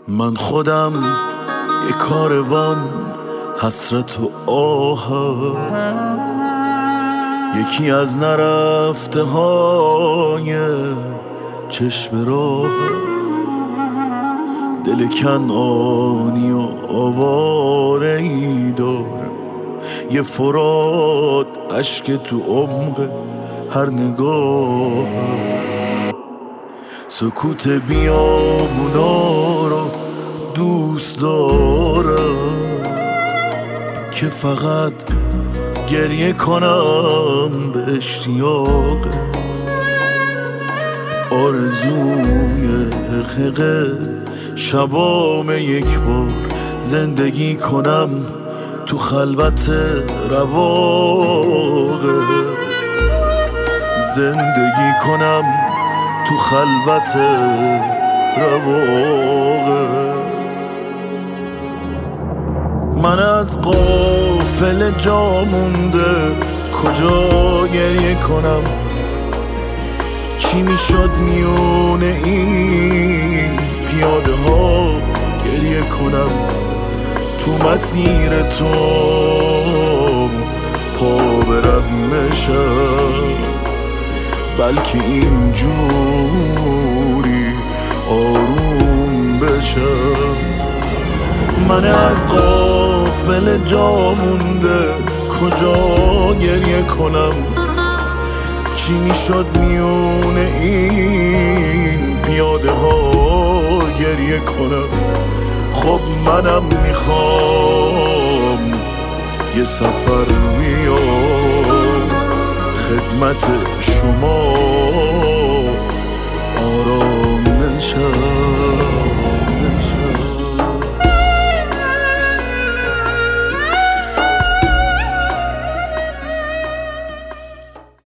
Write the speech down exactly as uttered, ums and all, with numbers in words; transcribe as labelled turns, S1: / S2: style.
S1: من خودم یه کاروان حسرت و آه، یکی از نرفته های چشم راه، دل کنعانی و آواره ای دارم، یه فرات اشک تو عمق هر نگاه، سکوت بیابونا رو دوست دارم که فقط گریه کنم به اشتیاقت، آرزوی حقیقه شبام یک بار زندگی کنم تو خلوت رواقت، زندگی کنم تو خلوت رواقت. من از غافل جا مونده کجا گریه کنم، چی میشد میونه این پیاده ها گریه کنم، تو مسیر تو پا برم نشم، بلکه اینجوری آروم بشم. من از غافل جا مونده کجا گریه کنم، چی میشد میونه این پیاده ها گریه کنم. خب منم میخوام یه سفر بیام خدمت شما آرام نشم.